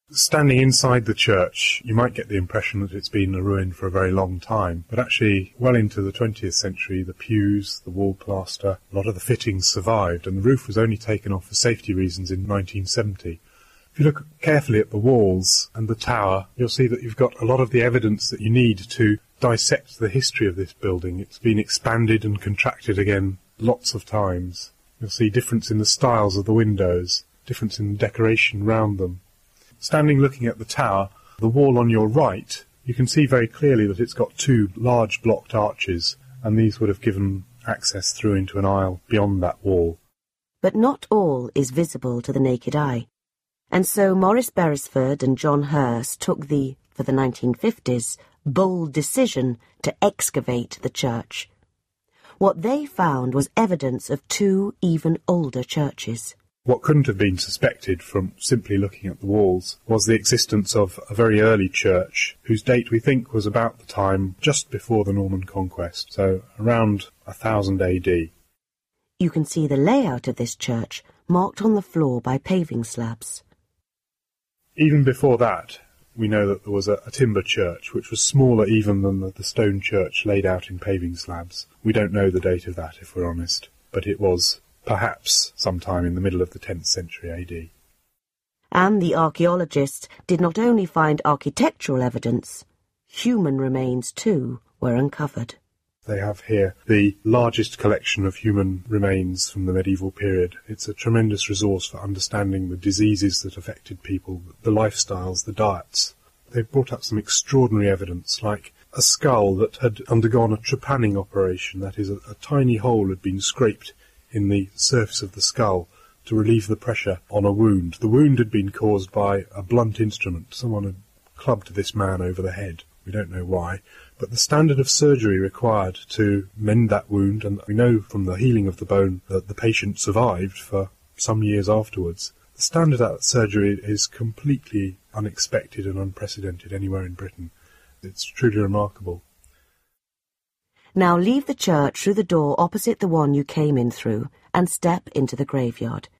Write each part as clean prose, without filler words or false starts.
Standing inside the church, you might get the impression that it's been a ruin for a very long time, but actually, well into the 20th century, the pews, the wall plaster, a lot of the fittings survived, and the roof was only taken off for safety reasons in 1970. If you look carefully at the walls and the tower, you'll see that you've got a lot of the evidence that you need to dissect the history of this building. It's been expanded and contracted again lots of times. You'll see difference in the styles of the windows, difference in the decoration round them. Standing looking at the tower, the wall on your right, you can see very clearly that it's got two large blocked arches, and these would have given access through into an aisle beyond that wall. But not all is visible to the naked eye, and so Maurice Beresford and John Hurst took the, for the 1950s, bold decision to excavate the church. What they found was evidence of two even older churches. What couldn't have been suspected from simply looking at the walls was the existence of a very early church, whose date we think was about the time just before the Norman conquest, so around 1000 AD. You can see the layout of this church marked on the floor by paving slabs. Even before that, we know that there was a timber church, which was smaller even than the stone church laid out in paving slabs. We don't know the date of that, if we're honest, but it was perhaps sometime in the middle of the 10th century AD. And the archaeologists did not only find architectural evidence, human remains too were uncovered. They have here the largest collection of human remains from the medieval period. It's a tremendous resource for understanding the diseases that affected people, the lifestyles, the diets. They've brought up some extraordinary evidence, like a skull that had undergone a trepanning operation, that is, a tiny hole had been scraped in the surface of the skull to relieve the pressure on a wound. The wound had been caused by a blunt instrument. Someone had clubbed this man over the head. We don't know why. But the standard of surgery required to mend that wound, and we know from the healing of the bone that the patient survived for some years afterwards. The standard of that surgery is completely unexpected and unprecedented anywhere in Britain. It's truly remarkable. Now leave the church through the door opposite the one you came in through and step into the graveyard.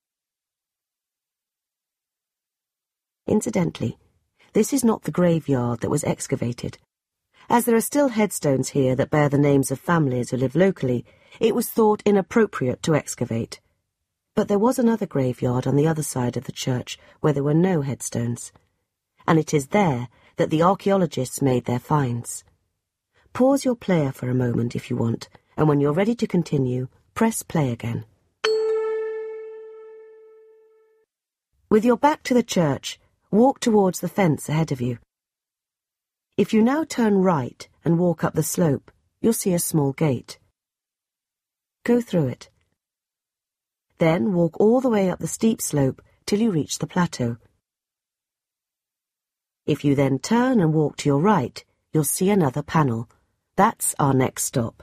Incidentally, this is not the graveyard that was excavated. As there are still headstones here that bear the names of families who live locally, it was thought inappropriate to excavate. But there was another graveyard on the other side of the church where there were no headstones, and it is there that the archaeologists made their finds. Pause your player for a moment if you want, and when you're ready to continue, press play again. With your back to the church, walk towards the fence ahead of you. If you now turn right and walk up the slope, you'll see a small gate. Go through it. Then walk all the way up the steep slope till you reach the plateau. If you then turn and walk to your right, you'll see another panel. That's our next stop.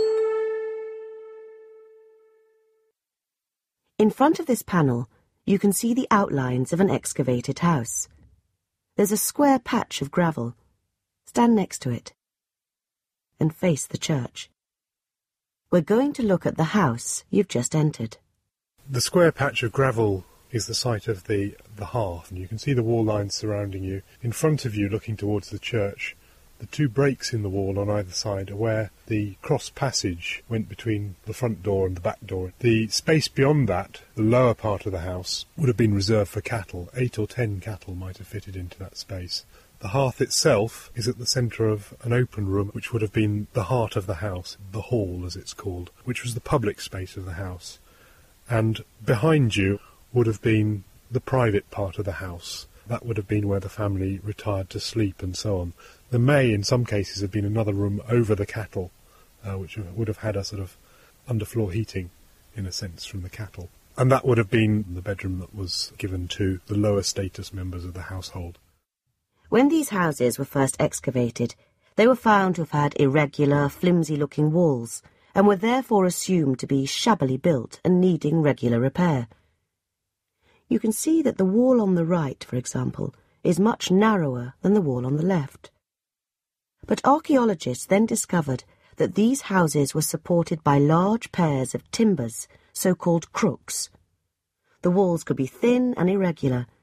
In front of this panel, you can see the outlines of an excavated house. There's a square patch of gravel. Stand next to it and face the church. We're going to look at the house you've just entered. The square patch of gravel is the site of the hearth, and you can see the wall lines surrounding you. In front of you, looking towards the church, the two breaks in the wall on either side are where the cross passage went between the front door and the back door. The space beyond that, the lower part of the house, would have been reserved for cattle. 8 or 10 cattle might have fitted into that space. The hearth itself is at the centre of an open room, which would have been the heart of the house, the hall as it's called, which was the public space of the house. And behind you would have been the private part of the house. That would have been where the family retired to sleep and so on. There may, in some cases, have been another room over the cattle, which would have had a sort of underfloor heating, in a sense, from the cattle. And that would have been the bedroom that was given to the lower status members of the household. When these houses were first excavated, they were found to have had irregular, flimsy-looking walls, and were therefore assumed to be shabbily built and needing regular repair. You can see that the wall on the right, for example, is much narrower than the wall on the left. But archaeologists then discovered that these houses were supported by large pairs of timbers, so-called crooks. The walls could be thin and irregular,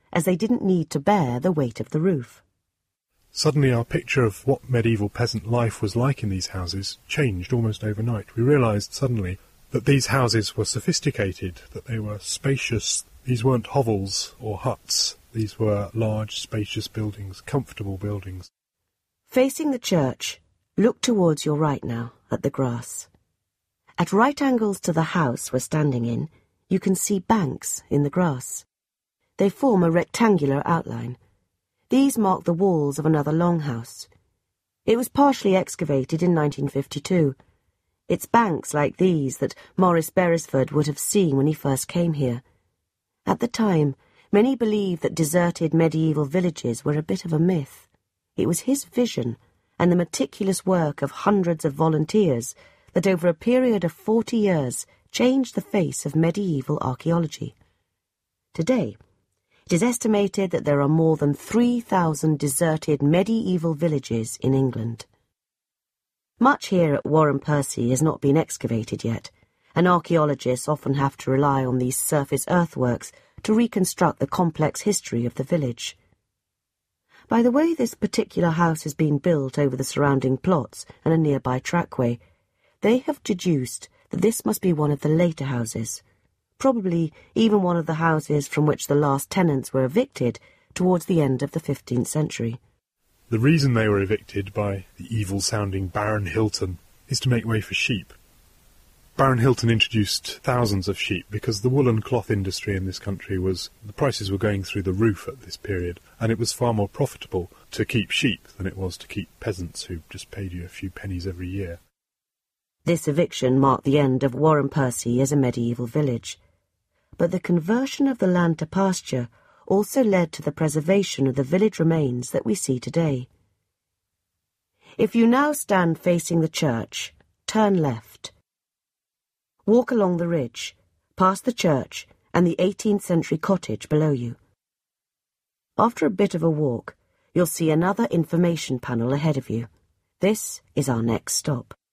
as they didn't need to bear the weight of the roof. Suddenly our picture of what medieval peasant life was like in these houses changed almost overnight. We realised suddenly that these houses were sophisticated, that they were spacious. These weren't hovels or huts. These were large, spacious buildings, comfortable buildings. Facing the church, look towards your right now, at the grass. At right angles to the house we're standing in, you can see banks in the grass. They form a rectangular outline. These mark the walls of another longhouse. It was partially excavated in 1952. It's banks like these that Maurice Beresford would have seen when he first came here. At the time, many believed that deserted medieval villages were a bit of a myth. It was his vision and the meticulous work of hundreds of volunteers that over a period of 40 years changed the face of medieval archaeology. Today, it is estimated that there are more than 3,000 deserted medieval villages in England. Much here at Warren Percy has not been excavated yet, and archaeologists often have to rely on these surface earthworks to reconstruct the complex history of the village. By the way this particular house has been built over the surrounding plots and a nearby trackway, they have deduced that this must be one of the later houses, probably even one of the houses from which the last tenants were evicted towards the end of the 15th century. The reason they were evicted by the evil-sounding Baron Hilton is to make way for sheep. Baron Hilton introduced thousands of sheep because the wool and cloth industry in this country the prices were going through the roof at this period, and it was far more profitable to keep sheep than it was to keep peasants who just paid you a few pennies every year. This eviction marked the end of Warren Percy as a medieval village. But the conversion of the land to pasture also led to the preservation of the village remains that we see today. If you now stand facing the church, turn left. Walk along the ridge, past the church and the 18th century cottage below you. After a bit of a walk, you'll see another information panel ahead of you. This is our next stop.